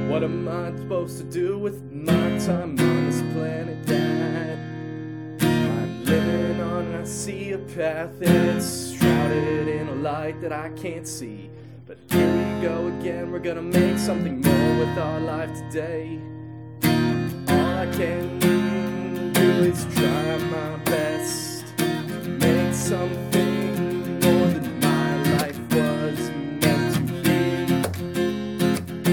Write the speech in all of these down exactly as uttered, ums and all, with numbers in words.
What am I supposed to do with my time on this planet that I'm living on? And I see a path and it's shrouded in a light that I can't see. But here we go again, we're gonna make something more with our life today. All I can do is try my best to make something more than my life was meant to be.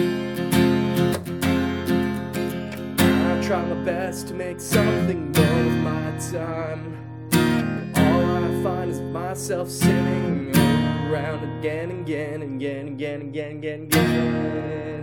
I try my best to make something more with my time. All I find is myself sitting around again and again and again and again and again and again.